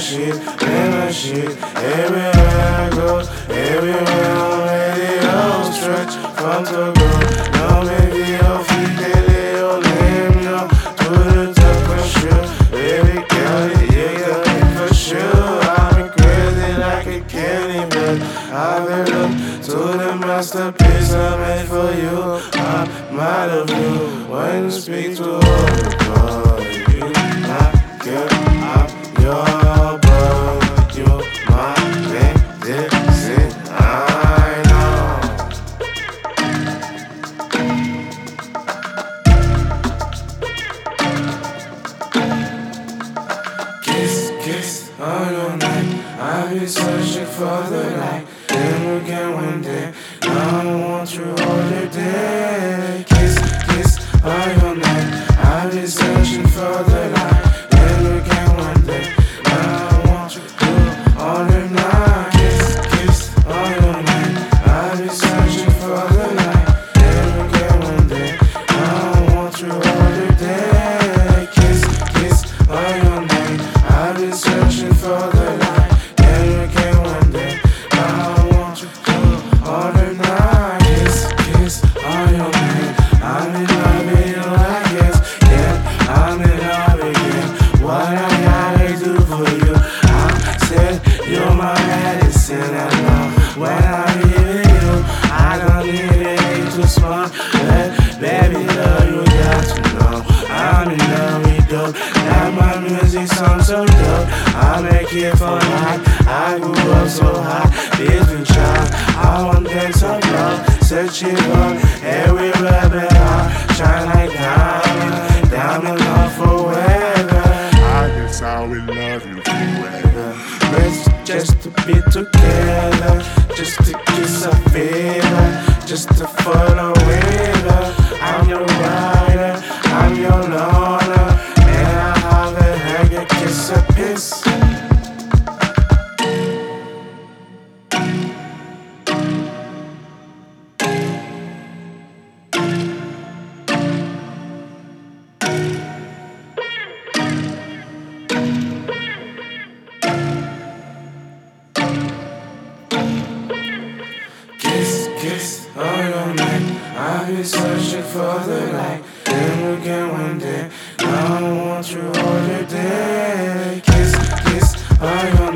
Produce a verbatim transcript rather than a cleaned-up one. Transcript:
shit, in my shit. Everywhere I go, everywhere I'm ready, I'll stretch from the ground. No me dio, fíjate, yo limpio, to the top for sure. Baby girl, you got me for sure. I'm crazy like a candy, but I've been look to the masterpiece I made for you. I'm mad of you when you speak to all the boys. You my girl, I'm your boy. You my medicine, I know. Kiss, kiss on your neck. I've been searching for the light. Then again one day, now I want you all the day. Kiss, kiss on your neck. I've been searching for the light. Then again one day, now I want you all the night. Kiss, kiss on your neck. I've been searching for the light. Then again one day, now I want you all the day. Kiss, kiss on your neck. I've been searching for the light. Then again one day, now I want you all the night. Kiss, kiss on your neck. I'm in love with you, I guess. Yeah, I'm in love again. What I gotta do for you? I said you're my medicine. I know when I'm with you, I don't need it too smart. But baby, love you got to know. I'm in love with you. That my music sounds so dope. I make it for life. I grew up so high, business child. I want that some love, searching for everywhere but I shine like diamond, diamond love forever. I guess I will love you forever. Let's just to be together, just to kiss a fever, just to follow river. I'm your rider, I'm your loner, and I have a hug, a kiss, a piss. Kiss, kiss on your neck. I've been searching for the light. Then again one day, now I want you all the day. Kiss, kiss on your neck.